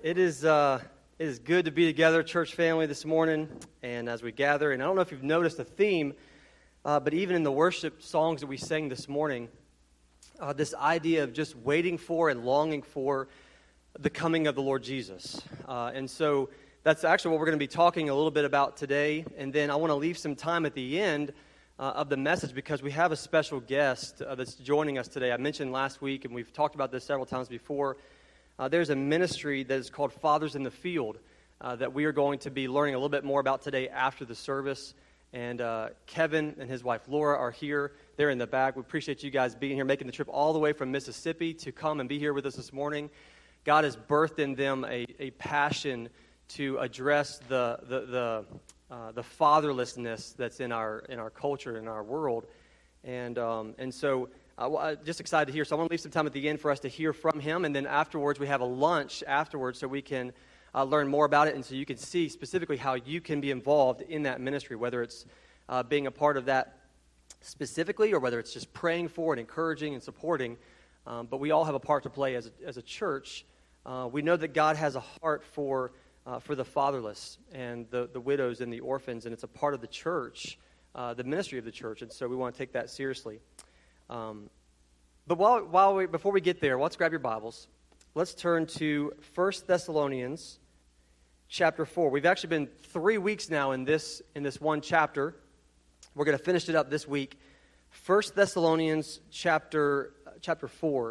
It is good to be together, church family, this morning, and as we gather. And I don't know if you've noticed a theme, but even in the worship songs that we sang this morning, this idea of just waiting for and longing for the coming of the Lord Jesus. And so that's actually what we're going to be talking a little bit about today. And then I want to leave some time at the end of the message because we have a special guest that's joining us today. I mentioned last week, and we've talked about this several times before. There's a ministry that is called Fathers in the Field that we are going to be learning a little bit more about today after the service. And Kevin and his wife Laura are here. They're in the back. We appreciate you guys being here, making the trip all the way from Mississippi to come and be here with us this morning. God has birthed in them a passion to address the fatherlessness that's in our culture, in our world. And so just excited to hear. So I want to leave some time at the end for us to hear from him, and then afterwards we have a lunch afterwards so we can learn more about it, and so you can see specifically how you can be involved in that ministry, whether it's being a part of that specifically or whether it's just praying for and encouraging and supporting. But we all have a part to play as a church. We know that God has a heart for the fatherless and the widows and the orphans, and it's a part of the church, the ministry of the church, and so we want to take that seriously. But before we get there, let's grab your Bibles. Let's turn to 1 Thessalonians chapter 4. We've actually been 3 weeks now in this one chapter. We're going to finish it up this week. 1 Thessalonians chapter 4.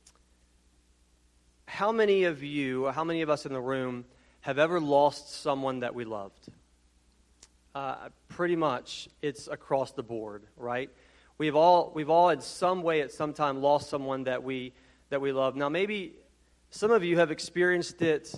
How many of us in the room have ever lost someone that we loved? Pretty much, it's across the board, right? We've all in some way at some time lost someone that we love. Now, maybe some of you have experienced it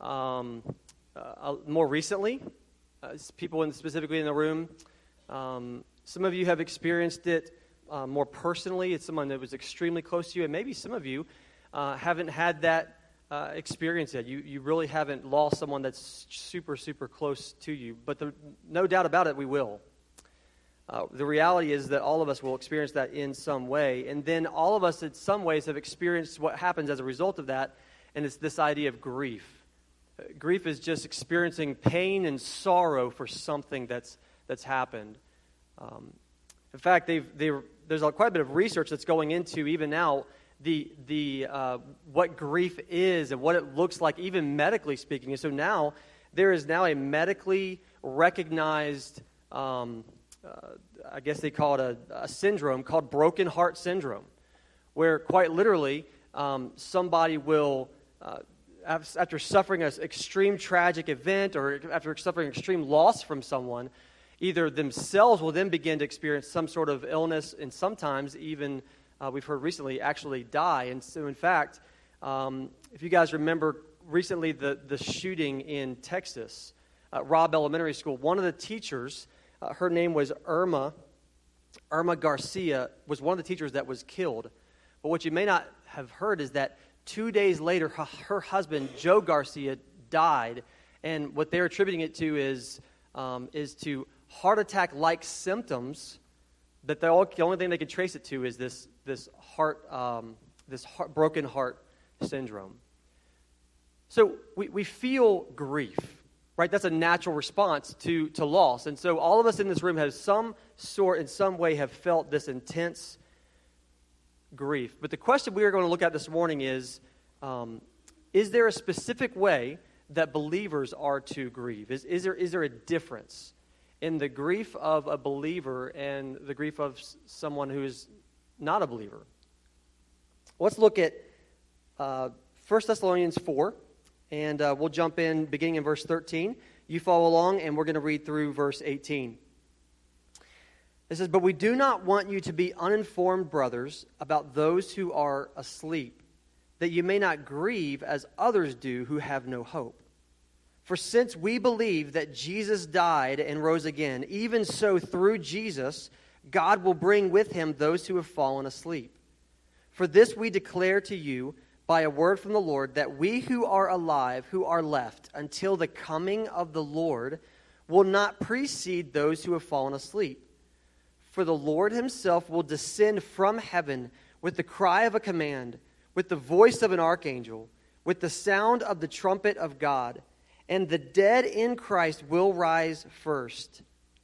more recently. People specifically in the room. Some of you have experienced it more personally. It's someone that was extremely close to you, and maybe some of you haven't had that experience yet. You really haven't lost someone that's super, super close to you. But no doubt about it, we will. The reality is that all of us will experience that in some way. And then all of us in some ways have experienced what happens as a result of that, and it's this idea of grief. Grief is just experiencing pain and sorrow for something that's happened. In fact, there's quite a bit of research that's going into even now what grief is and what it looks like, even medically speaking. And so now there is now a medically recognized I guess they call it a syndrome called broken heart syndrome, where quite literally somebody will, after suffering an extreme tragic event or after suffering extreme loss from someone, either themselves will then begin to experience some sort of illness, and sometimes even, we've heard recently, actually die. And so in fact, if you guys remember recently the shooting in Texas, Robb Elementary School, one of the teachers, her name was Irma Garcia, was one of the teachers that was killed. But what you may not have heard is that 2 days later, her husband, Joe Garcia, died. And what they're attributing it to is to heart attack-like symptoms. That the only thing they can trace it to is this broken heart syndrome. So we feel grief. Right, that's a natural response to loss. And so all of us in this room have in some way have felt this intense grief. But the question we are going to look at this morning is there a specific way that believers are to grieve? Is there a difference in the grief of a believer and the grief of someone who is not a believer? Let's look at 1 Thessalonians 4. And we'll jump in beginning in verse 13. You follow along, and we're going to read through verse 18. It says, "But we do not want you to be uninformed, brothers, about those who are asleep, that you may not grieve as others do who have no hope. For since we believe that Jesus died and rose again, even so through Jesus, God will bring with him those who have fallen asleep. For this we declare to you, by a word from the Lord, that we who are alive, who are left until the coming of the Lord, will not precede those who have fallen asleep. For the Lord himself will descend from heaven with the cry of a command, with the voice of an archangel, with the sound of the trumpet of God, and the dead in Christ will rise first.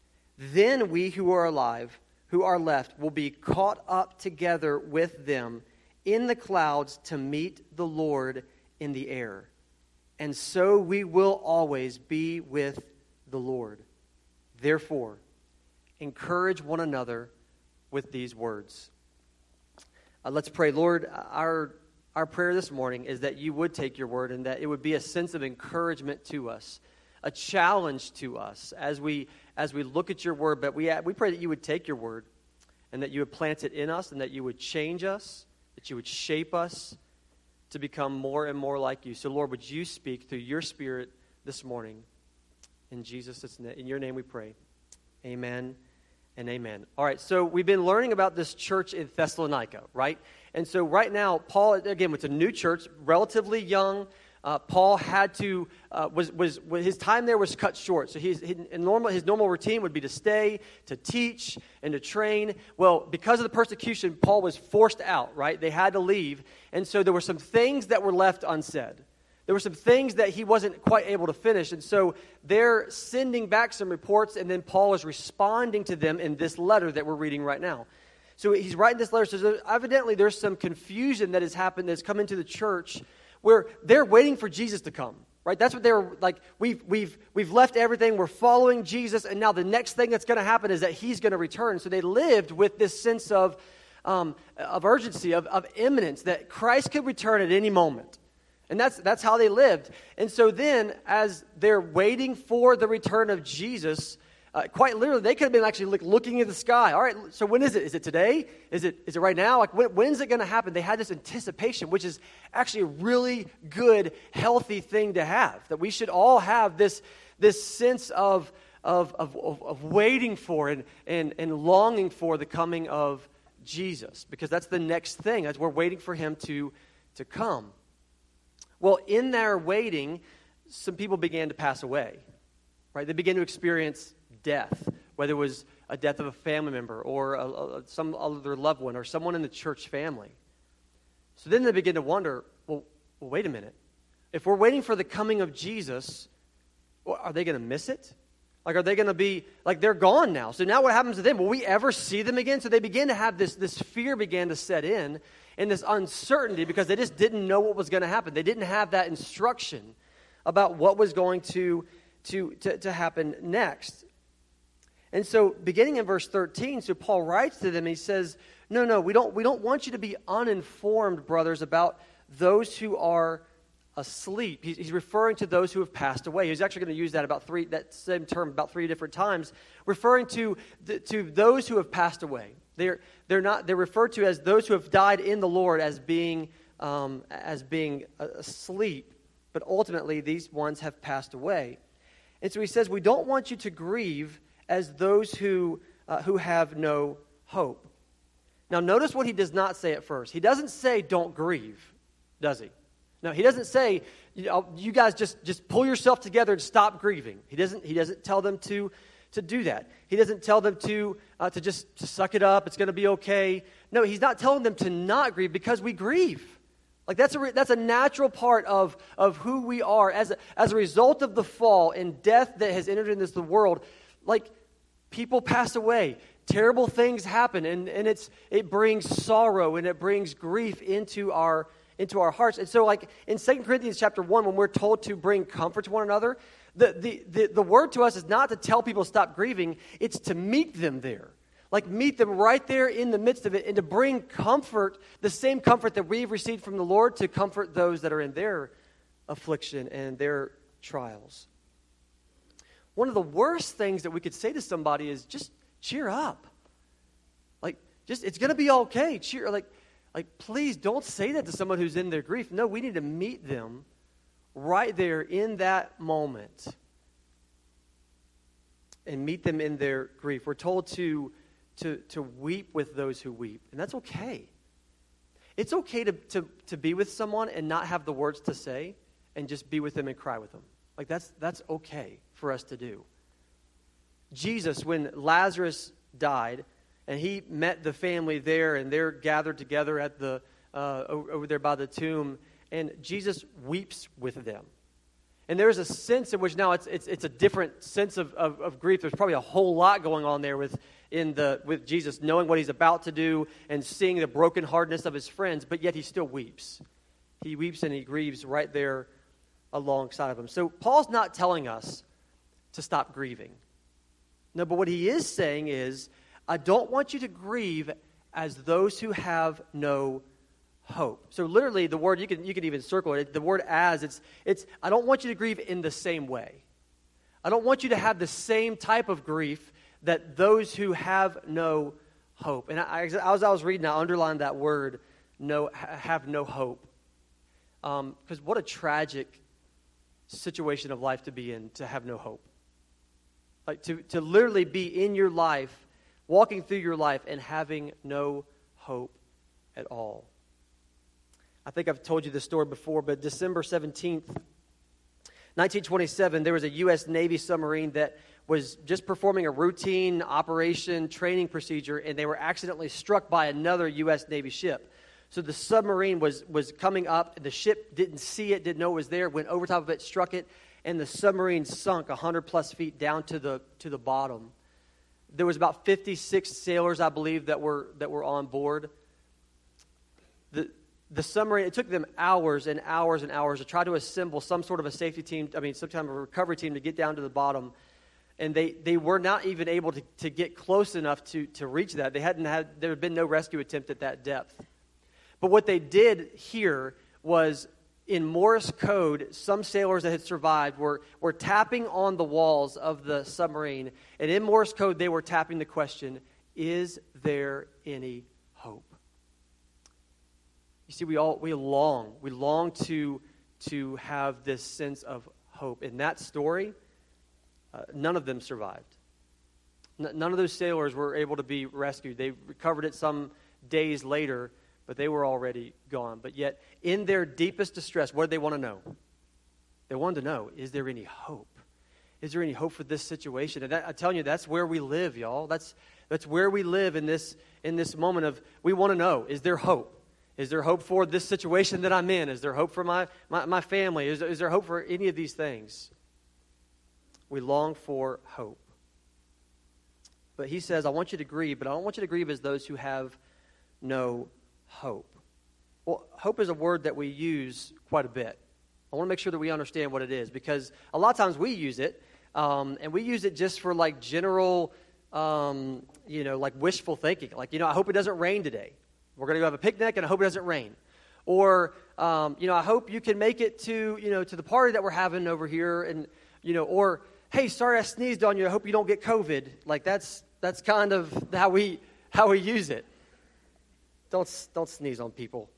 Then we who are alive, who are left, will be caught up together with them in the clouds to meet the Lord in the air. And so we will always be with the Lord. Therefore, encourage one another with these words. Let's pray. Lord, our prayer this morning is that you would take your word and that it would be a sense of encouragement to us, a challenge to us as we look at your word. But we pray that you would take your word and that you would plant it in us and that you would change us, that you would shape us to become more and more like you. So, Lord, would you speak through your Spirit this morning? In Jesus' name, in your name we pray. Amen and amen. All right, so we've been learning about this church in Thessalonica, right? And so right now, Paul, again, it's a new church, relatively young. Paul had to, his time there was cut short. So his normal routine would be to stay, to teach, and to train. Well, because of the persecution, Paul was forced out, right? They had to leave. And so there were some things that were left unsaid. There were some things that he wasn't quite able to finish. And so they're sending back some reports, and then Paul is responding to them in this letter that we're reading right now. So he's writing this letter. So evidently there's some confusion that has happened, that's come into the church, where they're waiting for Jesus to come, right? That's what they're like. We've left everything. We're following Jesus, and now the next thing that's going to happen is that he's going to return. So they lived with this sense of urgency, of imminence, that Christ could return at any moment. And that's how they lived. And so then, as they're waiting for the return of Jesus, quite literally, they could have been actually looking at the sky. All right, so when is it? Is it today? Is it right now? Like, when's it going to happen? They had this anticipation, which is actually a really good, healthy thing to have. That we should all have this sense of waiting for and longing for the coming of Jesus, because that's the next thing. As we're waiting for him to come. Well, in their waiting, some people began to pass away, right? They began to experience death, whether it was a death of a family member or some other loved one or someone in the church family. So then they begin to wonder, well, wait a minute. If we're waiting for the coming of Jesus, are they going to miss it? Like, are they going to be, like, they're gone now. So now what happens to them? Will we ever see them again? So they begin to have this fear began to set in, and this uncertainty, because they just didn't know what was going to happen. They didn't have that instruction about what was going to happen next. And so beginning in verse 13, so Paul writes to them, he says, no, we don't want you to be uninformed, brothers, about those who are asleep. He's referring to those who have passed away. He's actually going to use that same term about 3 different times, referring to those who have passed away. They're referred to as those who have died in the Lord as being asleep, but ultimately these ones have passed away. And so he says, we don't want you to grieve as those who have no hope. Now notice what he does not say at first. He doesn't say don't grieve, does he? No, he doesn't say, you guys just pull yourself together and stop grieving. He doesn't tell them to do that. He doesn't tell them to just suck it up. It's going to be okay. No, he's not telling them to not grieve, because we grieve. Like that's a natural part of who we are as a result of the fall and death that has entered into the world. Like, people pass away. Terrible things happen, and it brings sorrow and it brings grief into our hearts. And so, like in 2 Corinthians chapter 1, when we're told to bring comfort to one another, the word to us is not to tell people to stop grieving, it's to meet them there. Like, meet them right there in the midst of it, and to bring comfort, the same comfort that we've received from the Lord, to comfort those that are in their affliction and their trials. One of the worst things that we could say to somebody is just cheer up. Like, it's going to be okay. Cheer, like, please don't say that to someone who's in their grief. No, we need to meet them right there in that moment and meet them in their grief. We're told to weep with those who weep, and that's okay. It's okay to be with someone and not have the words to say, and just be with them and cry with them. Like, that's okay for us to do. Jesus, when Lazarus died, and he met the family there, and they're gathered together at over there by the tomb, and Jesus weeps with them. And there's a sense in which now it's a different sense of grief. There's probably a whole lot going on there with Jesus knowing what he's about to do and seeing the brokenheartedness of his friends, but yet he still weeps. He weeps and he grieves right there alongside of him. So Paul's not telling us to stop grieving. No, but what he is saying is, I don't want you to grieve as those who have no hope. So literally the word, you can even circle it, the word as, it's I don't want you to grieve in the same way. I don't want you to have the same type of grief that those who have no hope. And as I was reading, I underlined that word, have no hope. Because what a tragic situation of life to be in, to have no hope. Like to literally be in your life, walking through your life and having no hope at all. I think I've told you this story before, but December 17th, 1927, there was a U.S. Navy submarine that was just performing a routine operation training procedure, and they were accidentally struck by another U.S. Navy ship. So the submarine was coming up, the ship didn't see it, didn't know it was there, went over top of it, struck it, and the submarine sunk 100+ feet down to the bottom. There was about 56 sailors, I believe, that were on board. The submarine, it took them hours and hours and hours to try to assemble some sort of a safety team, some kind of a recovery team to get down to the bottom. And they were not even able to get close enough to reach that. There had been no rescue attempt at that depth. But what they did here was, in Morse code, some sailors that had survived were tapping on the walls of the submarine. And in Morse code, they were tapping the question, is there any hope? You see, we long to have this sense of hope. In that story, none of them survived. None of those sailors were able to be rescued. They recovered it some days later, but they were already gone. But yet, in their deepest distress, what did they want to know? They wanted to know, is there any hope? Is there any hope for this situation? And I'm telling you, that's where we live, y'all. That's where we live in this moment of, we want to know, is there hope? Is there hope for this situation that I'm in? Is there hope for my family? Is there hope for any of these things? We long for hope. But he says, I want you to grieve, but I don't want you to grieve as those who have no hope. Well, hope is a word that we use quite a bit. I want to make sure that we understand what it is, because a lot of times we use it, and we use it just for like general, like wishful thinking. Like, I hope it doesn't rain today. We're going to go have a picnic, and I hope it doesn't rain. Or, I hope you can make it to the party that we're having over here, and, or, hey, sorry I sneezed on you. I hope you don't get COVID. Like, that's kind of how we use it. Don't sneeze on people.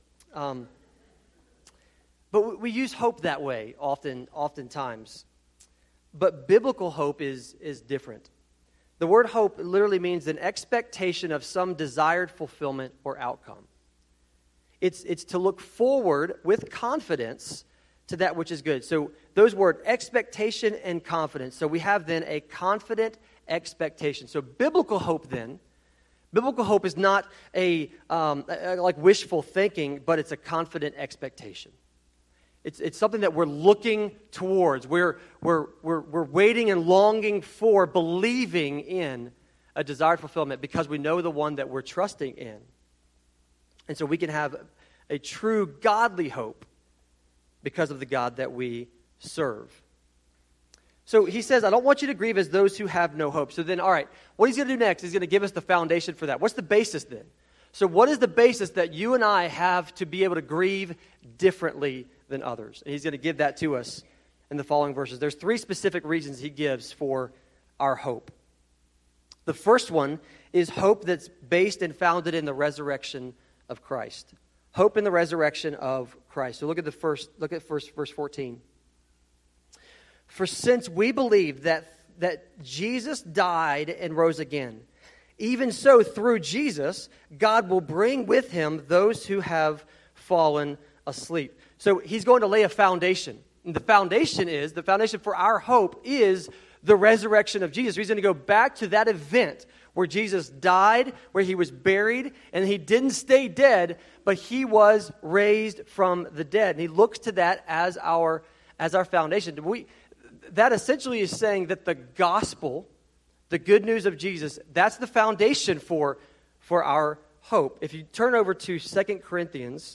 But we use hope that way oftentimes. But biblical hope is different. The word hope literally means an expectation of some desired fulfillment or outcome. It's to look forward with confidence to that which is good. So those words, expectation and confidence. So we have then a confident expectation. So biblical hope is not like wishful thinking, but it's a confident expectation. It's something that we're looking towards. We're waiting and longing for, believing in a desired fulfillment because we know the one that we're trusting in. And so we can have a true godly hope because of the God that we serve. So he says, I don't want you to grieve as those who have no hope. So then, all right, what he's going to do next is going to give us the foundation for that. What's the basis then? So what is the basis that you and I have to be able to grieve differently than others? And he's going to give that to us in the following verses. There's 3 specific reasons he gives for our hope. The first one is hope that's based and founded in the resurrection of Christ. Hope in the resurrection of Christ. So look at verse 14. For since we believe that Jesus died and rose again, even so through Jesus, God will bring with him those who have fallen asleep. So he's going to lay a foundation. And the foundation for our hope is the resurrection of Jesus. He's going to go back to that event where Jesus died, where he was buried, and he didn't stay dead, but he was raised from the dead. And he looks to that as our foundation. That essentially is saying that the gospel, the good news of Jesus, that's the foundation for our hope. If you turn over to 1 Corinthians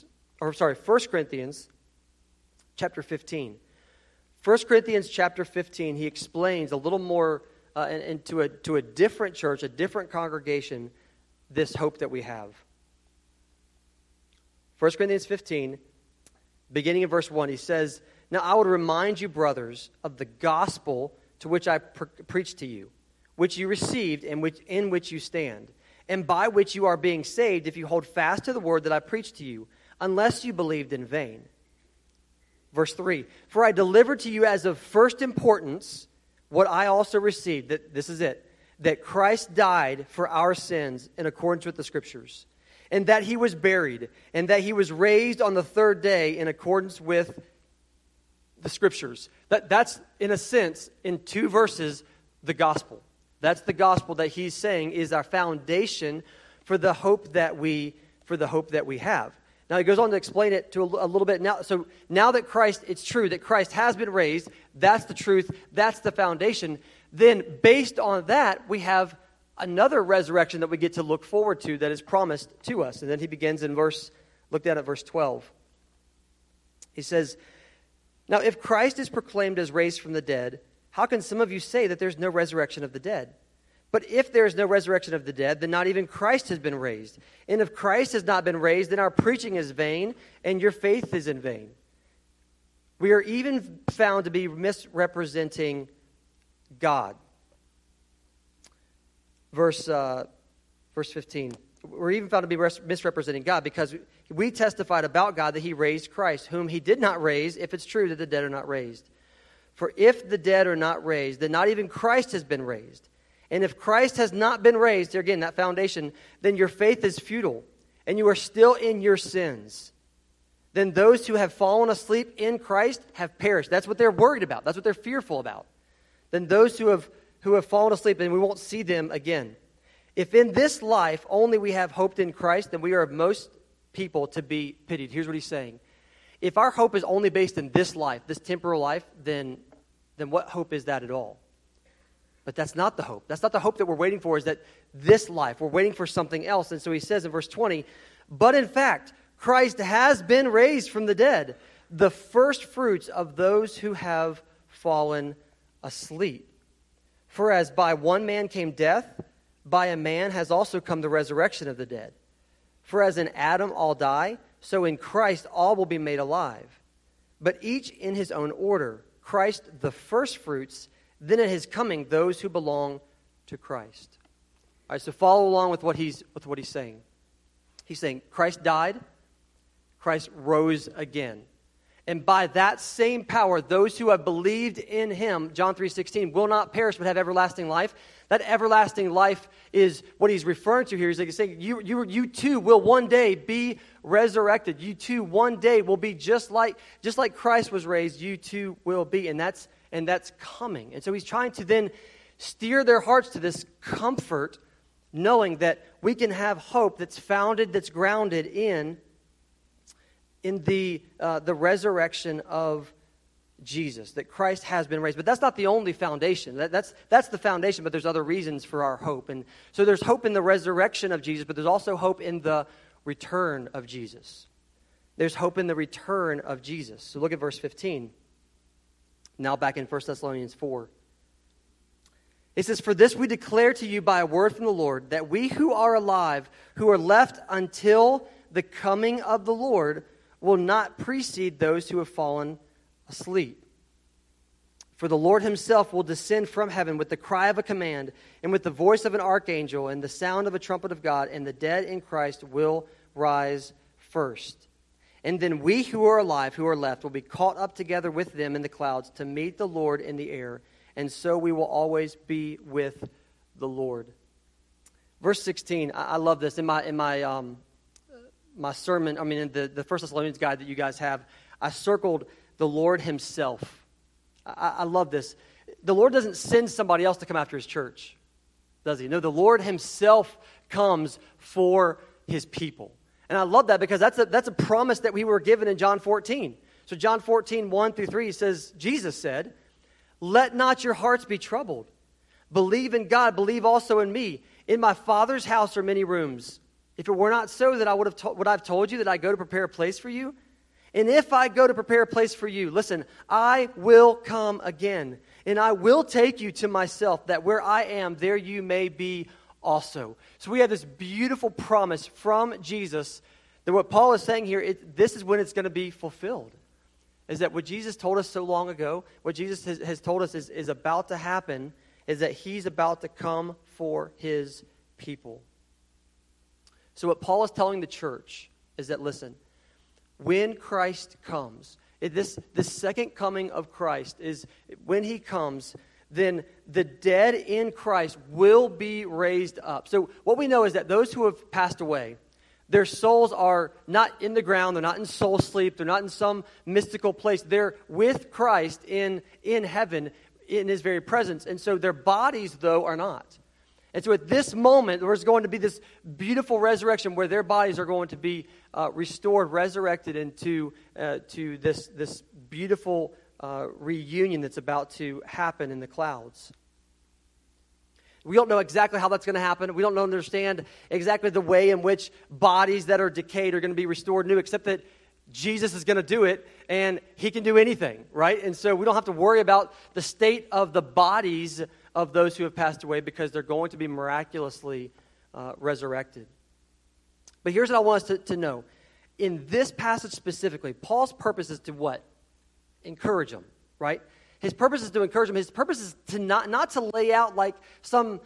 chapter 15. 1 Corinthians chapter 15, he explains a little more and to a different church, a different congregation, this hope that we have. 1 Corinthians 15, beginning in verse 1, he says, "Now I would remind you, brothers, of the gospel to which I preached to you, which you received and in which you stand, and by which you are being saved if you hold fast to the word that I preached to you, unless you believed in vain." Verse 3, "For I delivered to you as of first importance what I also received," this is it, "that Christ died for our sins in accordance with the Scriptures, and that he was buried, and that he was raised on the third day in accordance with the Scriptures." That's, in a sense, in 2 verses, the gospel. That's the gospel that he's saying is our foundation for the hope that we have. Now, he goes on to explain it to a little bit. Now that Christ, it's true that Christ has been raised, that's the truth, that's the foundation. Then, based on that, we have another resurrection that we get to look forward to that is promised to us. And then he begins in verse 12. He says, "Now, if Christ is proclaimed as raised from the dead, how can some of you say that there's no resurrection of the dead? But if there is no resurrection of the dead, then not even Christ has been raised. And if Christ has not been raised, then our preaching is vain, and your faith is in vain. We are even found to be misrepresenting God." Verse 15. "We're even found to be misrepresenting God because we testified about God that he raised Christ, whom he did not raise, if it's true that the dead are not raised. For if the dead are not raised, then not even Christ has been raised. And if Christ has not been raised," here again, that foundation, "then your faith is futile, and you are still in your sins. Then those who have fallen asleep in Christ have perished." That's what they're worried about. That's what they're fearful about. "Then those who have fallen asleep, and we won't see them again. If in this life only we have hoped in Christ, then we are of most people to be pitied." Here's what he's saying. If our hope is only based in this life, this temporal life, then what hope is that at all? But that's not the hope. That's not the hope that we're waiting for, is that this life. We're waiting for something else. And so he says in verse 20, "But in fact, Christ has been raised from the dead, the first fruits of those who have fallen asleep. For as by one man came death, by a man has also come the resurrection of the dead. For as in Adam all die, so in Christ all will be made alive. But each in his own order, Christ the first fruits, then at his coming, those who belong to Christ." All right, so follow along with what he's saying. He's saying Christ died, Christ rose again. And by that same power, those who have believed in him, John 3:16, will not perish but have everlasting life. That everlasting life is what he's referring to here. He's saying you too will one day be resurrected. You too one day will be just like Christ was raised, you too will be. And that's coming. And so he's trying to then steer their hearts to this comfort, knowing that we can have hope that's founded, that's grounded in the resurrection of Jesus, that Christ has been raised. But that's not the only foundation. That's the foundation, but there's other reasons for our hope. And so there's hope in the resurrection of Jesus, but there's also hope in the return of Jesus. There's hope in the return of Jesus. So look at verse 15. Now back in 1 Thessalonians 4. It says, "For this we declare to you by a word from the Lord, that we who are alive, who are left until the coming of the Lord, will not precede those who have fallen asleep. For the Lord himself will descend from heaven with the cry of a command, and with the voice of an archangel, and the sound of a trumpet of God, and the dead in Christ will rise first. And then we who are alive, who are left, will be caught up together with them in the clouds to meet the Lord in the air, and so we will always be with the Lord." Verse 16, I love this. In my sermon, in the 1 Thessalonians guide that you guys have, I circled the Lord himself. I love this. The Lord doesn't send somebody else to come after his church. does he? No, the Lord himself comes for his people. And I love that because that's a promise that we were given in John 14. So John 14, 1 through 3 says, Jesus said, "Let not your hearts be troubled. Believe in God, believe also in me. In my Father's house are many rooms. If it were not so, that I would have told you that I go to prepare a place for you. And if I go to prepare a place for you, listen, I will come again, and I will take you to myself, that where I am, there you may be also." So we have this beautiful promise from Jesus that what Paul is saying here, this is when it's going to be fulfilled. Is that what Jesus told us so long ago, what Jesus has told us is about to happen, is that he's about to come for his people. So what Paul is telling the church is that, listen, when Christ comes, this second coming of Christ is when he comes, then the dead in Christ will be raised up. So what we know is that those who have passed away, their souls are not in the ground, they're not in soul sleep, they're not in some mystical place. They're with Christ in heaven, in his very presence. And so their bodies, though, are not. And so at this moment, there's going to be this beautiful resurrection where their bodies are going to be restored, resurrected into to this beautiful reunion that's about to happen in the clouds. We don't know exactly how that's going to happen. We don't understand exactly the way in which bodies that are decayed are going to be restored new, except that Jesus is going to do it, and he can do anything, right? And so we don't have to worry about the state of the bodies of those who have passed away because they're going to be miraculously resurrected. But here's what I want us to know. In this passage specifically, Paul's purpose is to what? Encourage them, right? His purpose is to encourage them. His purpose is to not to lay out like some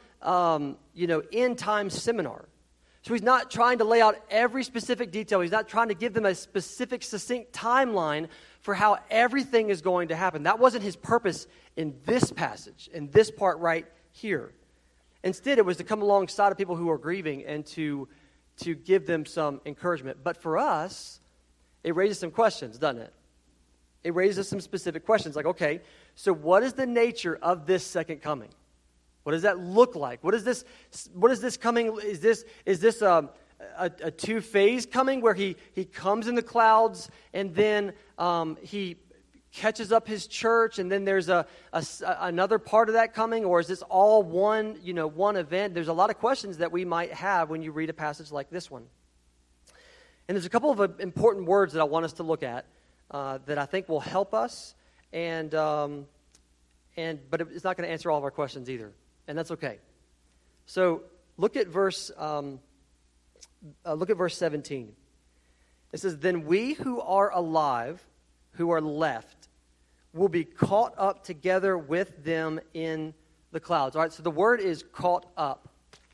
end time seminar. So he's not trying to lay out every specific detail. He's not trying to give them a specific, succinct timeline for how everything is going to happen. That wasn't his purpose in this passage, in this part right here. Instead, it was to come alongside of people who are grieving and to give them some encouragement. But for us, it raises some questions, doesn't it? It raises some specific questions like, okay, so what is the nature of this second coming? What does that look like? What is this coming? Is this a two-phase coming where he comes in the clouds and then he catches up his church and then there's another part of that coming? Or is this all one event? There's a lot of questions that we might have when you read a passage like this one. And there's a couple of important words that I want us to look at that I think will help us, but it's not going to answer all of our questions either, and that's okay. So look at verse 17. It says, "Then we who are alive, who are left, will be caught up together with them in the clouds." All right, so the word is caught up.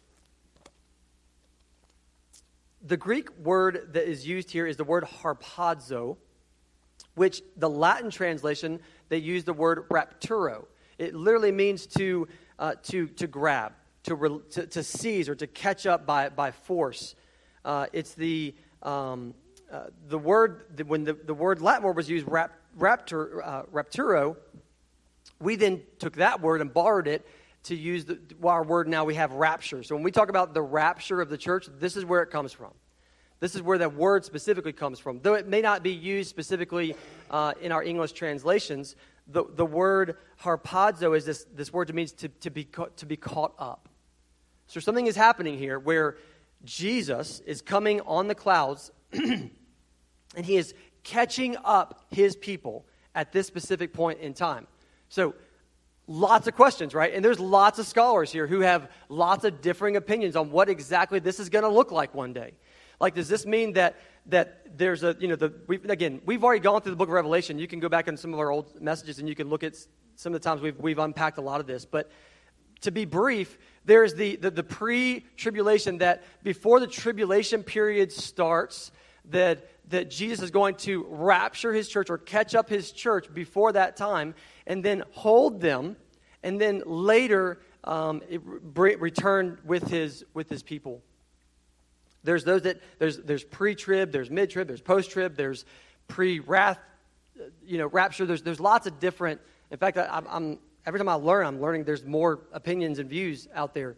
The Greek word that is used here is the word harpazo, which the Latin translation, they use the word rapturo. It literally means to grab, to seize, or to catch up by force. It's the word, when the Latin word was used, rapturo, we then took that word and borrowed it to use our word now we have rapture. So when we talk about the rapture of the church, this is where it comes from. This is where that word specifically comes from. Though it may not be used specifically in our English translations, the word harpazo is this word that means to be caught up. So something is happening here where Jesus is coming on the clouds and he is catching up his people at this specific point in time. So lots of questions, right? And there's lots of scholars here who have lots of differing opinions on what exactly this is going to look like one day. Like, does this mean that there's we've already gone through the book of Revelation. You can go back in some of our old messages and you can look at some of the times we've unpacked a lot of this. But to be brief, there's the pre-tribulation, that before the tribulation period starts, that Jesus is going to rapture his church or catch up his church before that time and then hold them and then later return with his people. There's those that there's pre-trib, there's mid-trib, there's post-trib, there's pre-wrath, rapture. There's lots of different. In fact, I'm every time I'm learning there's more opinions and views out there.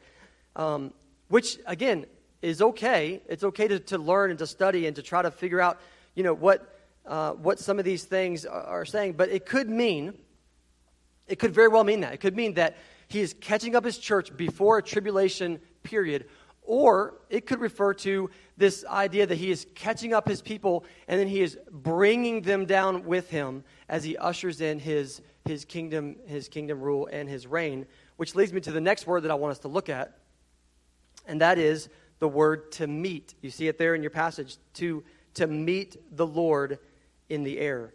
which, again, is okay. It's okay to learn and to study and to try to figure out, what some of these things are saying. But it could very well mean that. It could mean that he is catching up his church before a tribulation period. Or it could refer to this idea that he is catching up his people and then he is bringing them down with him as he ushers in his kingdom rule and his reign, which leads me to the next word that I want us to look at, and that is the word to meet. You see it there in your passage, to meet the Lord in the air.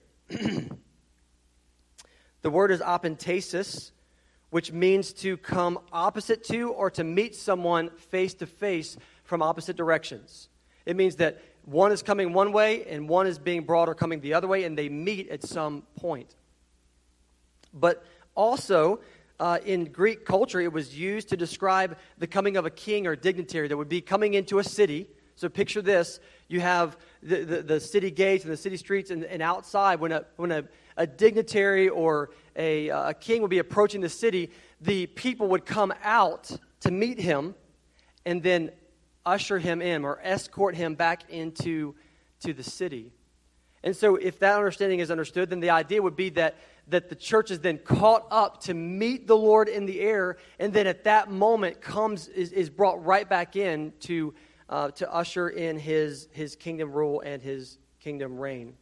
The word is apentesis, which means to come opposite to or to meet someone face to face from opposite directions. It means that one is coming one way and one is being brought or coming the other way, and they meet at some point. But also, in Greek culture, it was used to describe the coming of a king or dignitary that would be coming into a city. So picture this. You have the city gates and the city streets, and outside, when a dignitary or a king would be approaching the city, the people would come out to meet him and then usher him in or escort him back into the city. And so if that understanding is understood, then the idea would be that the church is then caught up to meet the Lord in the air, and then at that moment is brought right back in to usher in his kingdom rule and his kingdom reign.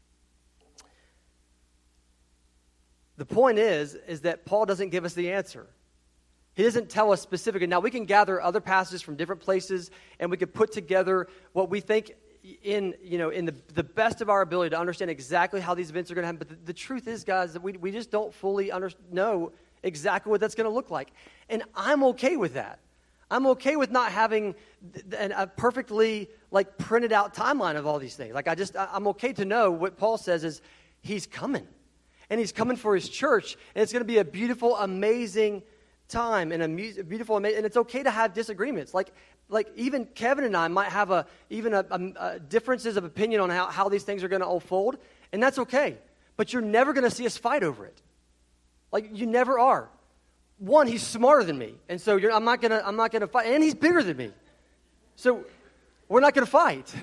The point is that Paul doesn't give us the answer. He doesn't tell us specifically. Now, we can gather other passages from different places, and we could put together what we think in the best of our ability to understand exactly how these events are going to happen. But the truth is, guys, that we just don't fully know exactly what that's going to look like. And I'm okay with that. I'm okay with not having a perfectly printed out timeline of all these things. I'm okay to know what Paul says is he's coming. And he's coming for his church. And it's going to be a beautiful, amazing time. And and it's okay to have disagreements. Like even Kevin and I might have differences of opinion on how these things are going to unfold. And that's okay. But you're never going to see us fight over it. You never are. One, he's smarter than me, and so I'm not gonna fight. And he's bigger than me, so we're not gonna fight.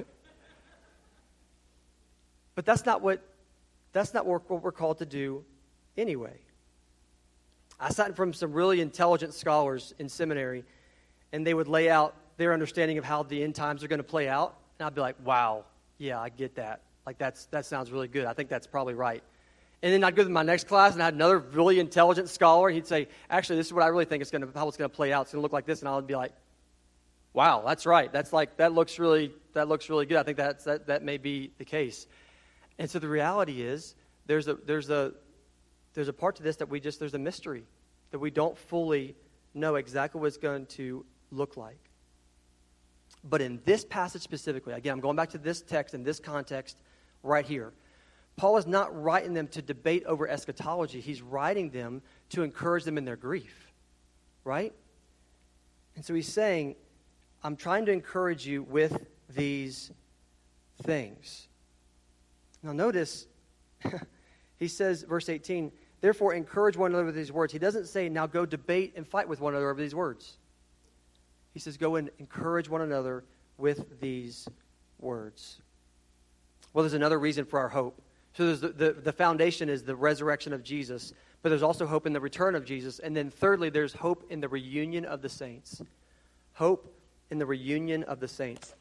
But that's not what we're called to do, anyway. I sat from some really intelligent scholars in seminary, and they would lay out their understanding of how the end times are going to play out, and I'd be like, "Wow, yeah, I get that. That sounds really good. I think that's probably right." And then I'd go to my next class, and I had another really intelligent scholar, and he'd say, "Actually, this is what I really think how it's going to play out. It's going to look like this." And I would be like, "Wow, that's right. That looks really good. I think that may be the case." And so the reality is, there's a part to this that there's a mystery that we don't fully know exactly what it's going to look like. But in this passage specifically, again, I'm going back to this text in this context right here. Paul is not writing them to debate over eschatology. He's writing them to encourage them in their grief, right? And so he's saying, I'm trying to encourage you with these things. Now notice, he says, verse 18, therefore encourage one another with these words. He doesn't say, now go debate and fight with one another over these words. He says, go and encourage one another with these words. Well, there's another reason for our hope. So there's the foundation is the resurrection of Jesus, but there's also hope in the return of Jesus. And then thirdly, there's hope in the reunion of the saints. Hope in the reunion of the saints.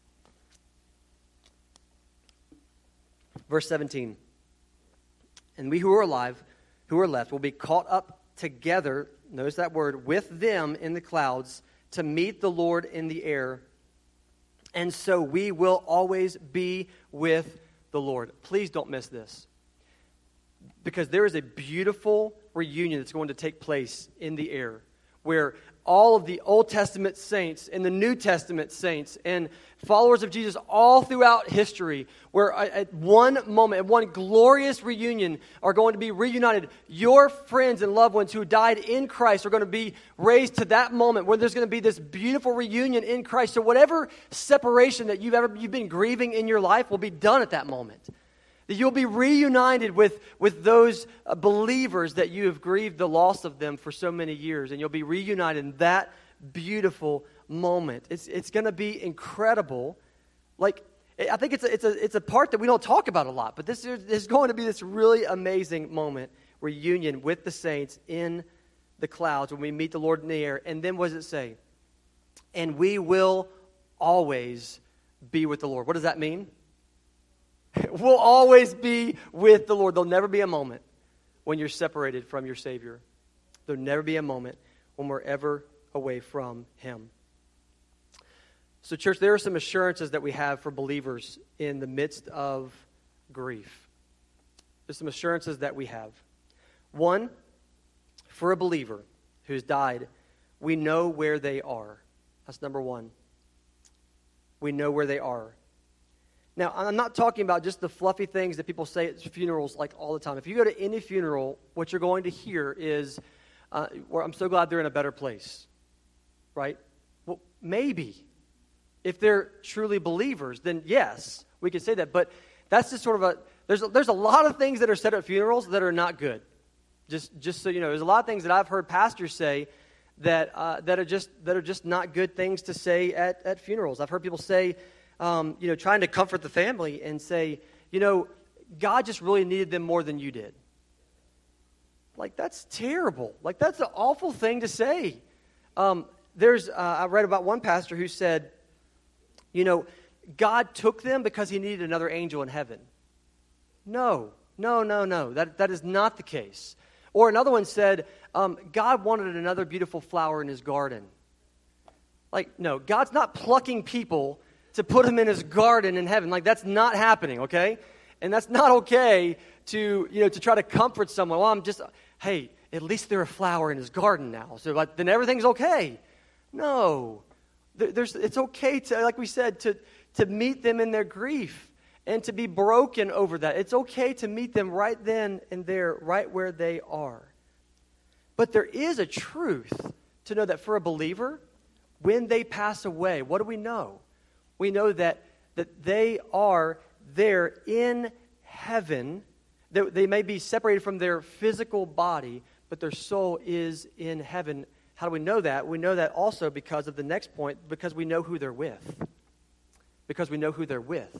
Verse 17. And we who are alive, who are left, will be caught up together, notice that word, with them in the clouds to meet the Lord in the air. And so we will always be with the Lord. Please don't miss this. Because there is a beautiful reunion that's going to take place in the air where all of the Old Testament saints and the New Testament saints and followers of Jesus all throughout history, where at one moment, at one glorious reunion, are going to be reunited. Your friends and loved ones who died in Christ are going to be raised to that moment where there's going to be this beautiful reunion in Christ. So whatever separation that you've been grieving in your life will be done at that moment. That you'll be reunited with those believers that you have grieved the loss of them for so many years. And you'll be reunited in that beautiful moment. It's going to be incredible. Like, I think it's a part that we don't talk about a lot, but this is going to be this really amazing moment, reunion with the saints in the clouds when we meet the Lord in the air. And then what does it say? And we will always be with the Lord. What does that mean? We'll always be with the Lord. There'll never be a moment when you're separated from your Savior. There'll never be a moment when we're ever away from Him. So, church, there are some assurances that we have for believers in the midst of grief. There's some assurances that we have. One, for a believer who's died, we know where they are. That's number one. We know where they are. Now, I'm not talking about just the fluffy things that people say at funerals like all the time. If you go to any funeral, what you're going to hear is, well, I'm so glad they're in a better place, right? Well, maybe. If they're truly believers, then yes, we can say that. But that's just sort of there's a lot of things that are said at funerals that are not good. Just so you know, there's a lot of things that I've heard pastors say that are just not good things to say at funerals. I've heard people say, trying to comfort the family and say, God just really needed them more than you did. Like, that's terrible. Like, that's an awful thing to say. I read about one pastor who said, God took them because He needed another angel in heaven. No. That is not the case. Or another one said, God wanted another beautiful flower in His garden. Like, no, God's not plucking people to put them in His garden in heaven. Like, that's not happening, okay? And that's not okay to try to comfort someone. Well, hey, at least they're a flower in His garden now, so then everything's okay. No. It's okay to, like we said, to meet them in their grief and to be broken over that. It's okay to meet them right then and there, right where they are. But there is a truth to know that for a believer, when they pass away, what do we know? We know that they are there in heaven. They may be separated from their physical body, but their soul is in heaven. How do we know that? We know that also because of the next point, because we know who they're with. Because we know who they're with.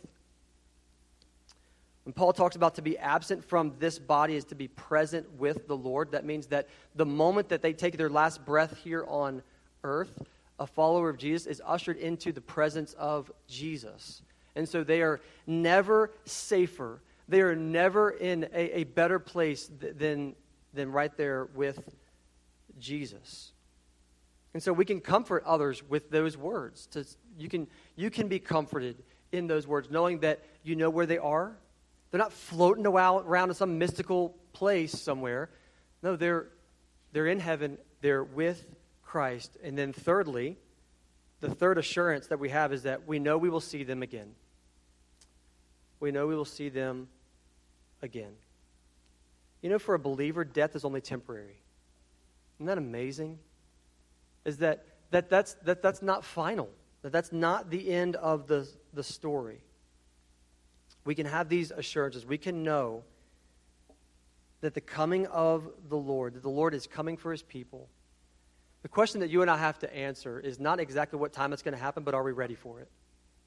When Paul talks about to be absent from this body is to be present with the Lord, that means that the moment that they take their last breath here on earth, a follower of Jesus is ushered into the presence of Jesus. And so they are never safer. They are never in a better place than right there with Jesus. And so we can comfort others with those words. You can be comforted in those words, knowing that you know where they are. They're not floating around in some mystical place somewhere. No, they're in heaven. They're with Christ. And then thirdly, the third assurance that we have is that we know we will see them again. We know we will see them again. For a believer, death is only temporary. Isn't that amazing? Is that's not final. That's not the end of the story. We can have these assurances. We can know that the coming of the Lord, that the Lord is coming for His people. The question that you and I have to answer is not exactly what time it's going to happen, but are we ready for it?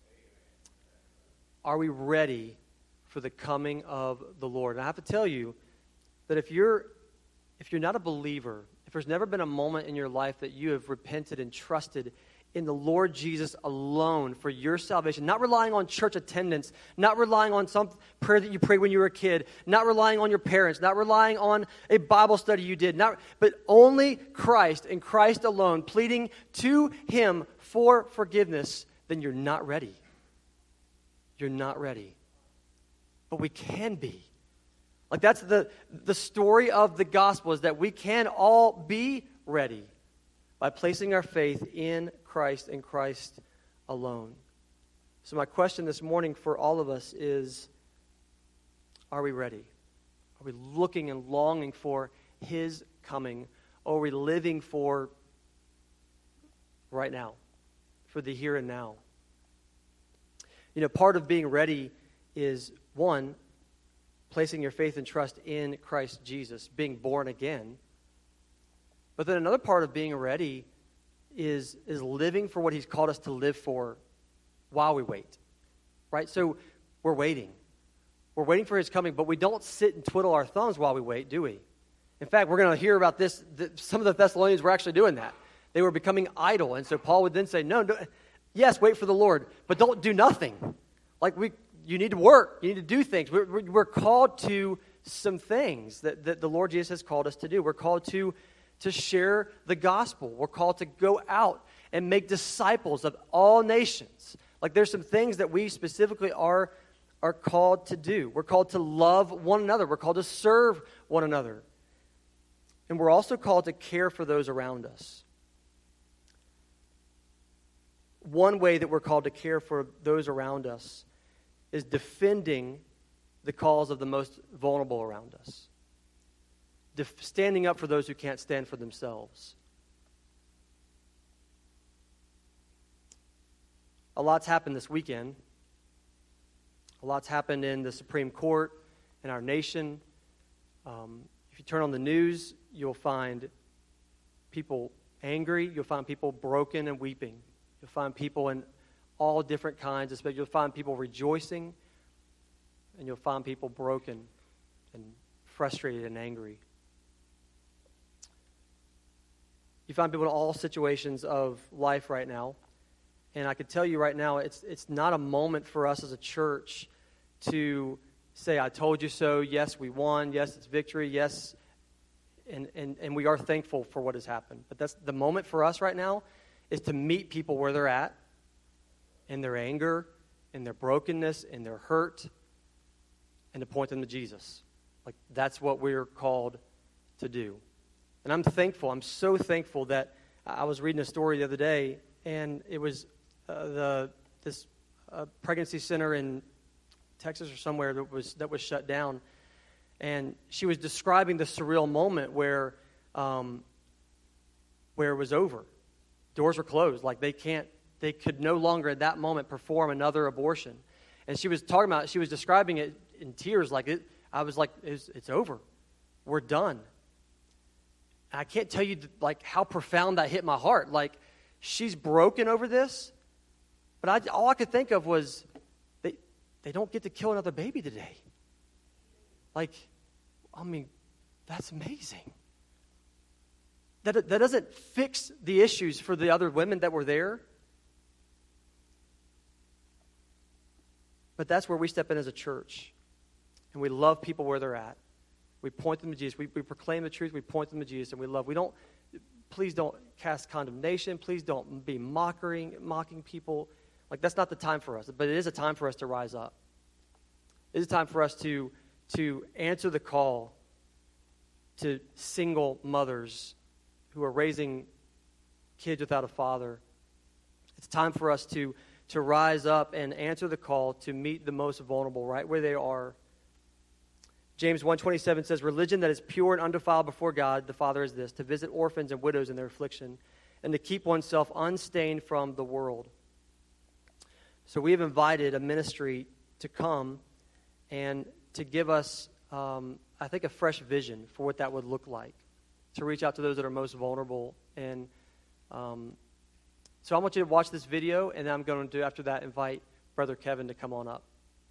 Are we ready for the coming of the Lord? And I have to tell you that if you're not a believer, if there's never been a moment in your life that you have repented and trusted in the Lord Jesus alone for your salvation, not relying on church attendance, not relying on some prayer that you prayed when you were a kid, not relying on your parents, not relying on a Bible study you did, but only Christ and Christ alone, pleading to Him for forgiveness, then you're not ready. You're not ready. But we can be. Like, that's the story of the gospel, is that we can all be ready by placing our faith in Christ and Christ alone. So my question this morning for all of us is, are we ready? Are we looking and longing for His coming? Or are we living for right now, for the here and now? Part of being ready is, one, placing your faith and trust in Christ Jesus, being born again. But then another part of being ready is living for what he's called us to live for while we wait, right? So we're waiting. We're waiting for his coming, but we don't sit and twiddle our thumbs while we wait, do we? In fact, we're going to hear about this. Some of the Thessalonians were actually doing that. They were becoming idle, and so Paul would then say, no, yes, wait for the Lord, but don't do nothing. Like you need to work. You need to do things. We're called to some things that the Lord Jesus has called us to do. We're called to share the gospel. We're called to go out and make disciples of all nations. Like there's some things that we specifically are called to do. We're called to love one another. We're called to serve one another. And we're also called to care for those around us. One way that we're called to care for those around us is defending the cause of the most vulnerable around us. Standing up for those who can't stand for themselves. A lot's happened this weekend. A lot's happened in the Supreme Court, in our nation. If you turn on the news, you'll find people angry. You'll find people broken and weeping. You'll find people in all different kinds. You'll find people rejoicing, and you'll find people broken and frustrated and angry. You find people in all situations of life right now. And I can tell you right now, it's not a moment for us as a church to say, I told you so, yes, we won, yes, it's victory, yes, and we are thankful for what has happened. But that's the moment for us right now is to meet people where they're at, in their anger, in their brokenness, in their hurt, and to point them to Jesus. Like, that's what we're called to do. And I'm thankful. I'm so thankful that I was reading a story the other day, and it was this pregnancy center in Texas or somewhere that was shut down, and she was describing the surreal moment where it was over. Doors were closed. Like they could no longer at that moment perform another abortion. And she was describing it in tears. I was like, it's over. We're done. And I can't tell you like how profound that hit my heart. Like she's broken over this, but all I could think of was they don't get to kill another baby today. Like, I mean, that's amazing. That doesn't fix the issues for the other women that were there. But that's where we step in as a church. And we love people where they're at. We point them to Jesus. We proclaim the truth. We point them to Jesus. And we love. Please don't cast condemnation. Please don't be mocking people. Like, that's not the time for us. But it is a time for us to rise up. It is a time for us to answer the call to single mothers who are raising kids without a father. It's time for us to rise up and answer the call to meet the most vulnerable right where they are. James 1:27 says, religion that is pure and undefiled before God, the Father, is this, to visit orphans and widows in their affliction, and to keep oneself unstained from the world. So we have invited a ministry to come and to give us, I think, a fresh vision for what that would look like, to reach out to those that are most vulnerable. And so I want you to watch this video, and then I'm going to, after that, invite Brother Kevin to come on up.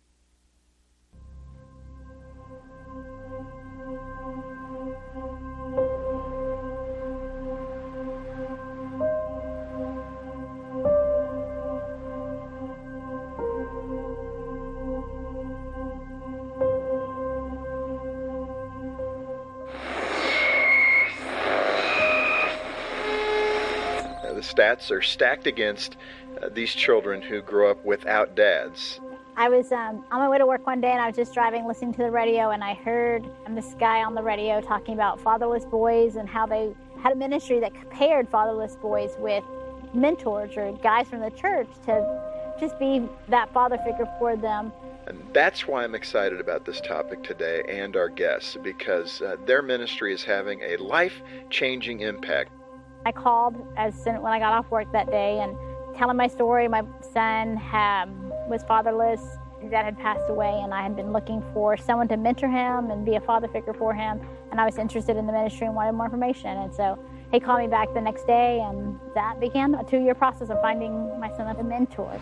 Stats are stacked against these children who grow up without dads. I was on my way to work one day, and I was just driving, listening to the radio, and I heard this guy on the radio talking about fatherless boys and how they had a ministry that paired fatherless boys with mentors or guys from the church to just be that father figure for them. And that's why I'm excited about this topic today and our guests, because their ministry is having a life-changing impact. I called when I got off work that day and telling my story. My son was fatherless. His dad had passed away, and I had been looking for someone to mentor him and be a father figure for him. And I was interested in the ministry and wanted more information. And so He called me back the next day, and that began a 2-year process of finding my son a mentor.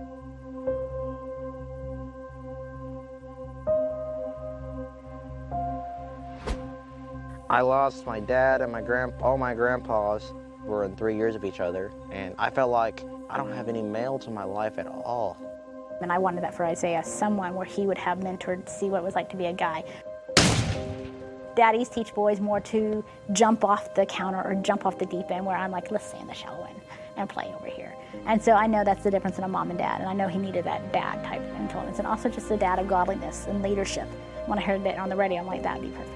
I lost my dad and all my grandpas were within 3 years of each other, and I felt like I don't have any males in my life at all. And I wanted that for Isaiah, someone where he would have mentored, see what it was like to be a guy. Daddies teach boys more to jump off the counter or jump off the deep end, where I'm like, let's stay in the shallow end and play over here. And so I know that's the difference in a mom and dad, and I know he needed that dad type of influence, and also just a dad of godliness and leadership. When I heard that on the radio, I'm like, that'd be perfect.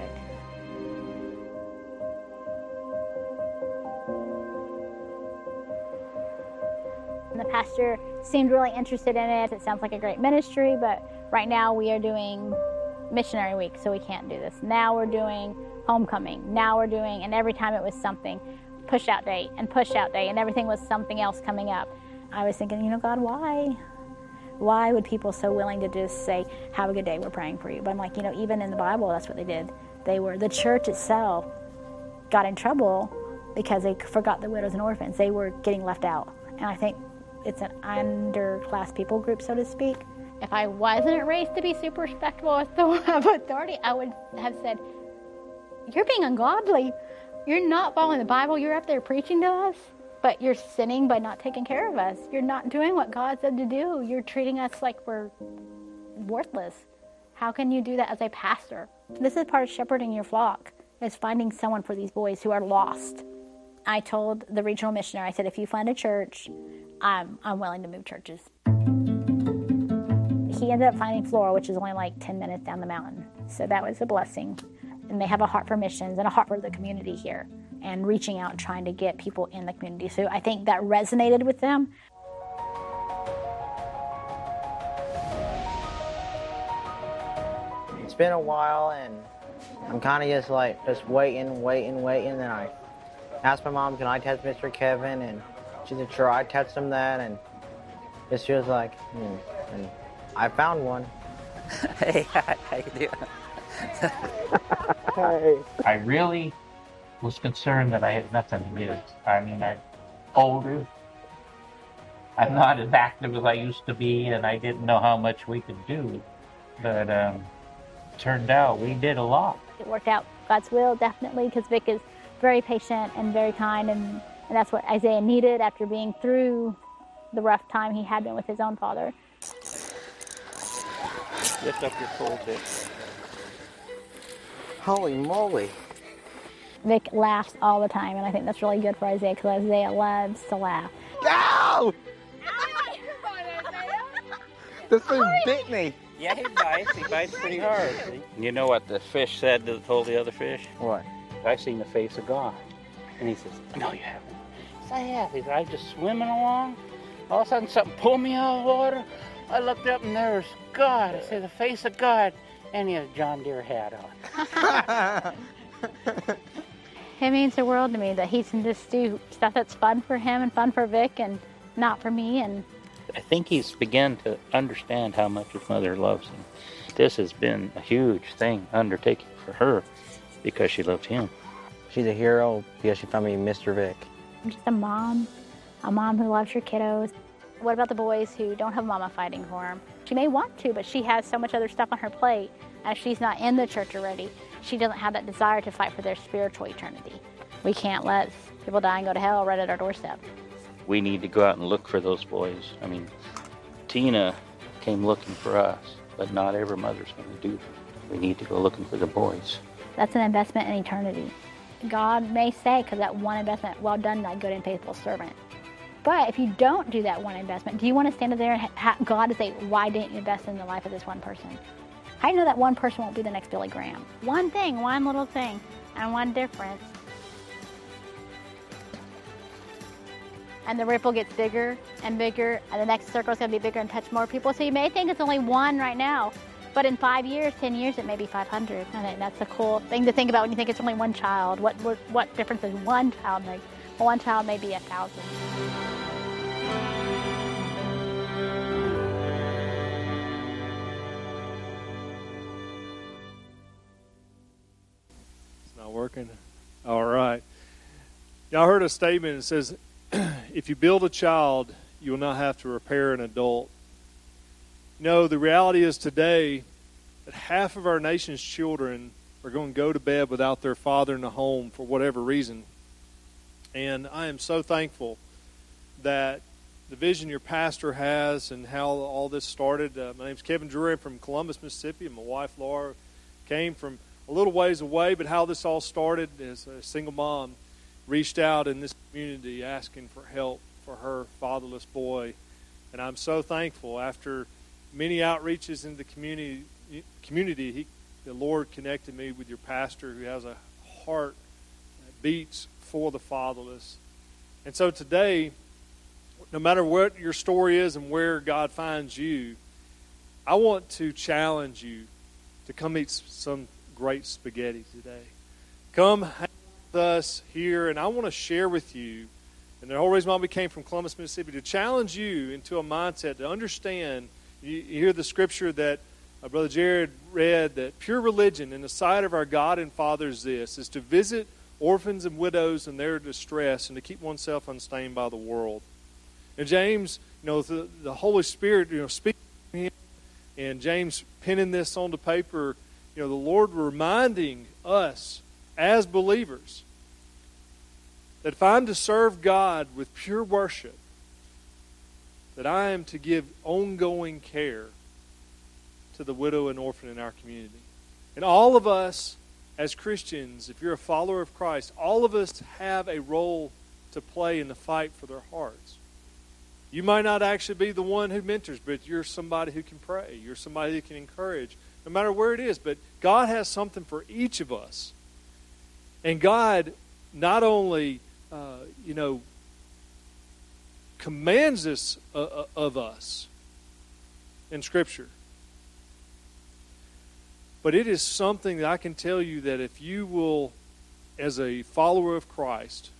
And the pastor seemed really interested in it. It sounds like a great ministry, but right now we are doing missionary week, so we can't do this. Now we're doing homecoming. Now we're doing, and every time it was something, push out day, and everything was something else coming up. I was thinking, God, why? Why would people so willing to just say, have a good day, we're praying for you? But I'm like, even in the Bible, that's what they did. The church itself got in trouble because they forgot the widows and orphans. They were getting left out. And I think it's an underclass people group, so to speak. If I wasn't raised to be super respectful of authority, I would have said, you're being ungodly. You're not following the Bible. You're up there preaching to us, but you're sinning by not taking care of us. You're not doing what God said to do. You're treating us like we're worthless. How can you do that as a pastor? This is part of shepherding your flock, is finding someone for these boys who are lost. I told the regional missionary, I said, if you find a church, I'm willing to move churches. He ended up finding Flora, which is only like 10 minutes down the mountain. So that was a blessing. And they have a heart for missions and a heart for the community here and reaching out and trying to get people in the community. So I think that resonated with them. It's been a while, and I'm kind of just waiting. Then I asked my mom, can I text Mr. Kevin? And she said, sure. I text him that, and she was like, and I found one. Hey, how you doing? Hey. I really was concerned that I had nothing to give. I mean, I'm older. I'm not as active as I used to be, and I didn't know how much we could do. But turned out we did a lot. It worked out God's will, definitely, because Vic is very patient and very kind, and that's what Isaiah needed after being through the rough time he had been with his own father. Lift up your pole tip. Holy moly. Vic laughs all the time, and I think that's really good for Isaiah, because Isaiah loves to laugh. Ow! This thing bit me. Yeah, he bites. He bites pretty hard. You know what the fish said to told the other fish? What? I've seen the face of God. And he says, no, you haven't. Yes, I have. He said, I was just swimming along. All of a sudden, something pulled me out of the water. I looked up, and there was God. I said, the face of God. And he had a John Deere hat on. It means the world to me that he can just do stuff that's fun for him and fun for Vic and not for me. And I think he's begun to understand how much his mother loves him. This has been a huge thing undertaking for her because she loved him. She's a hero because she found me Mr. Vic. I'm just a mom who loves her kiddos. What about the boys who don't have mama fighting for them? She may want to, but she has so much other stuff on her plate. As she's not in the church already, she doesn't have that desire to fight for their spiritual eternity. We can't let people die and go to hell right at our doorstep. We need to go out and look for those boys. I mean, Tina came looking for us, but not every mother's going to do that. We need to go looking for the boys. That's an investment in eternity. God may say, because that one investment, well done, thy good and faithful servant. But if you don't do that one investment, do you want to stand there and have God to say, why didn't you invest in the life of this one person? How do you know that one person won't be the next Billy Graham? One thing, one little thing, and one difference. And the ripple gets bigger and bigger, and the next circle is going to be bigger and touch more people. So you may think it's only one right now, but in 5 years, 10 years, it may be 500. I think that's a cool thing to think about when you think it's only one child. What difference does one child make? Well, one child may be 1,000. It's not working. All right. I heard a statement that says, if you build a child, you will not have to repair an adult. The reality is today that half of our nation's children are going to go to bed without their father in the home for whatever reason. And I am so thankful that the vision your pastor has and how all this started. My name's Kevin Drury. I'm from Columbus, Mississippi, and my wife Laura came from a little ways away. But how this all started is a single mom reached out in this community asking for help for her fatherless boy. And I'm so thankful. After many outreaches in the community, the Lord connected me with your pastor who has a heart that beats for the fatherless. And so today, no matter what your story is and where God finds you, I want to challenge you to come eat some great spaghetti today. Come hang with us here, and I want to share with you, and the whole reason why we came from Columbus, Mississippi, to challenge you into a mindset to understand. You hear the scripture that Brother Jared read, that pure religion in the sight of our God and Father is this, is to visit orphans and widows in their distress and to keep oneself unstained by the world. And James, the Holy Spirit, speaking to him, and James penning this on the paper, the Lord reminding us as believers that if I'm to serve God with pure worship, that I am to give ongoing care to the widow and orphan in our community. And all of us as Christians, if you're a follower of Christ, all of us have a role to play in the fight for their hearts. You might not actually be the one who mentors, but you're somebody who can pray. You're somebody who can encourage, no matter where it is. But God has something for each of us. And God not only, commands this of us in Scripture, but it is something that I can tell you that if you will, as a follower of Christ,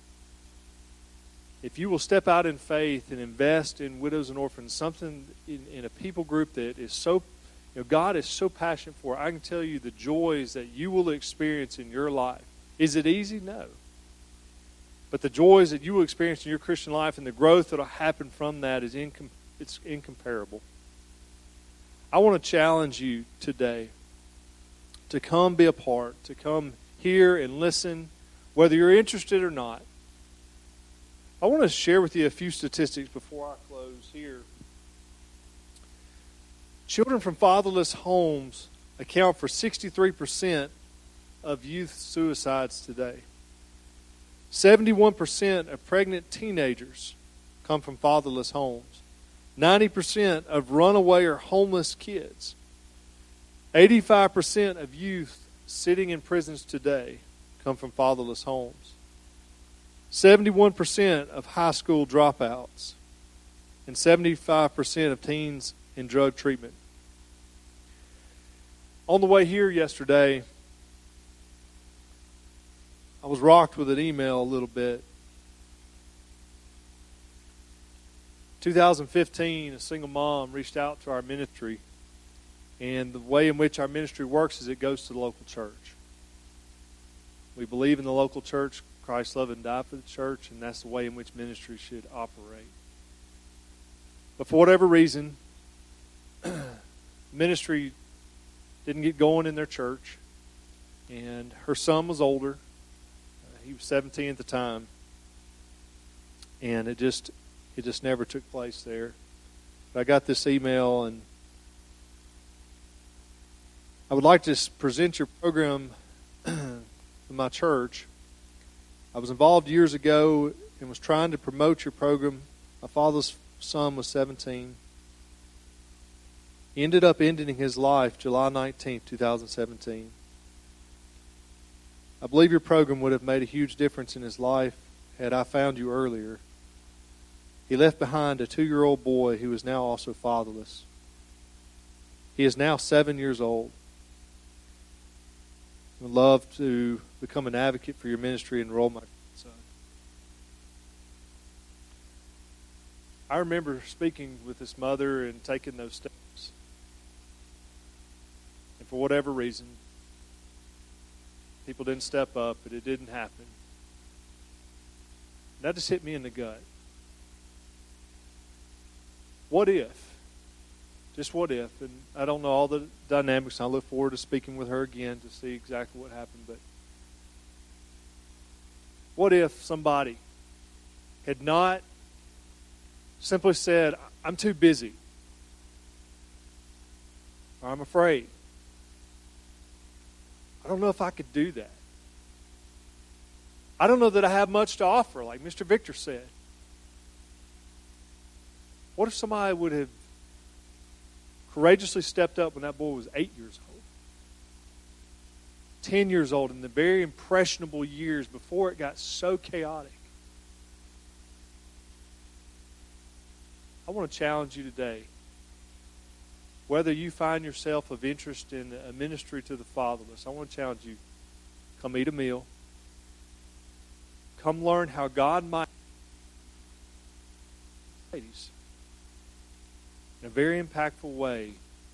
if you will step out in faith and invest in widows and orphans, something in a people group that is so, God is so passionate for, I can tell you the joys that you will experience in your life. Is it easy? No. But the joys that you will experience in your Christian life and the growth that will happen from that is it's incomparable. I want to challenge you today to come be a part, to come hear and listen, whether you're interested or not. I want to share with you a few statistics before I close here. Children from fatherless homes account for 63% of youth suicides today. 71% of pregnant teenagers come from fatherless homes. 90% of runaway or homeless kids. 85% of youth sitting in prisons today come from fatherless homes. 71% of high school dropouts, and 75% of teens in drug treatment. On the way here yesterday, I was rocked with an email a little bit. 2015, a single mom reached out to our ministry, and the way in which our ministry works is it goes to the local church. We believe in the local church. Christ loved and died for the church, and that's the way in which ministry should operate. But for whatever reason, ministry didn't get going in their church, and her son was older. He was 17 at the time, and it just never took place there. But I got this email, and I would like to present your program in my church. I was involved years ago and was trying to promote your program. My father's son was 17. He ended up ending his life July 19, 2017. I believe your program would have made a huge difference in his life had I found you earlier. He left behind a 2-year-old boy who is now also fatherless. He is now 7 years old. I would love to become an advocate for your ministry and enroll my son. I remember speaking with this mother and taking those steps. And for whatever reason, people didn't step up, but it didn't happen. That just hit me in the gut. What if? Just what if? And I don't know all the dynamics. I look forward to speaking with her again to see exactly what happened. But what if somebody had not simply said, I'm too busy, or I'm afraid. I don't know if I could do that. I don't know that I have much to offer, like Mr. Victor said. What if somebody would have courageously stepped up when that boy was 8 years old, 10 years old, in the very impressionable years before it got so chaotic? I want to challenge you today. Whether you find yourself of interest in a ministry to the fatherless, I want to challenge you. Come eat a meal. Come learn how God might, ladies, in a very impactful way,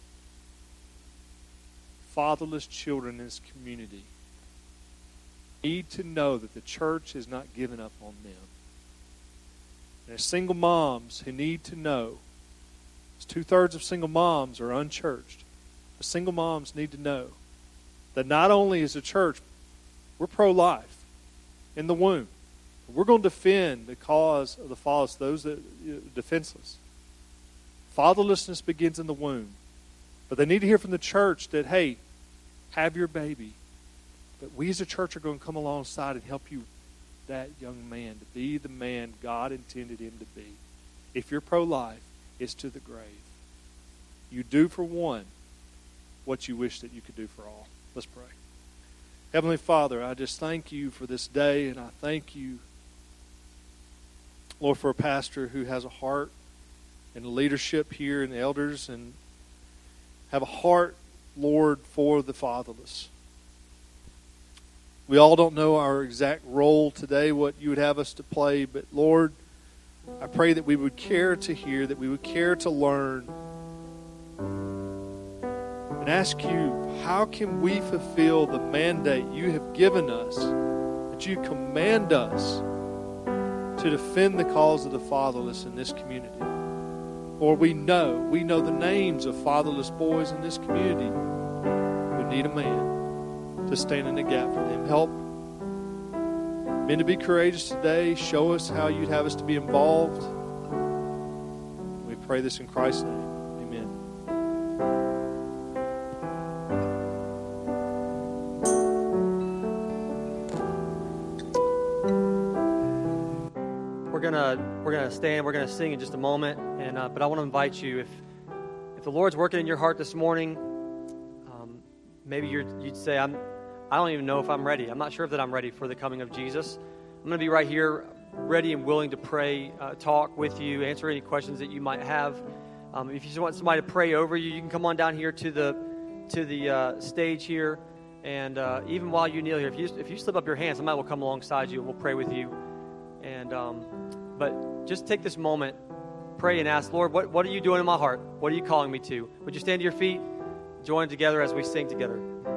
fatherless children in this community need to know that the church has not given up on them. And as single moms who need to know, as 2/3 of single moms are unchurched, the single moms need to know that not only is the church, we're pro-life in the womb. We're going to defend the cause of the fatherless, those that are defenseless. Fatherlessness begins in the womb. But they need to hear from the church that, hey, have your baby. But we as a church are going to come alongside and help you, that young man, to be the man God intended him to be. If you're pro-life, it's to the grave. You do for one what you wish that you could do for all. Let's pray. Heavenly Father, I just thank you for this day, and I thank you, Lord, for a pastor who has a heart and leadership here and elders and have a heart, Lord, for the fatherless. We all don't know our exact role today, what you would have us to play, but Lord, I pray that we would care to hear, that we would care to learn, and ask you, how can we fulfill the mandate you have given us, that you command us to defend the cause of the fatherless in this community? Lord, we know the names of fatherless boys in this community who need a man to stand in the gap for them. Help men to be courageous today. Show us how you'd have us to be involved. We pray this in Christ's name. Amen. We're gonna stand. We're gonna sing in just a moment, and but I want to invite you. If the Lord's working in your heart this morning, maybe you'd say, I don't even know if I'm ready. I'm not sure that I'm ready for the coming of Jesus. I'm going to be right here, ready and willing to pray, talk with you, answer any questions that you might have. If you just want somebody to pray over you, you can come on down here to the stage here, and even while you kneel here, if you slip up your hand, somebody will come alongside you and we'll pray with you. And but just take this moment, pray and ask, Lord, what are you doing in my heart? What are you calling me to? Would you stand to your feet, join together as we sing together?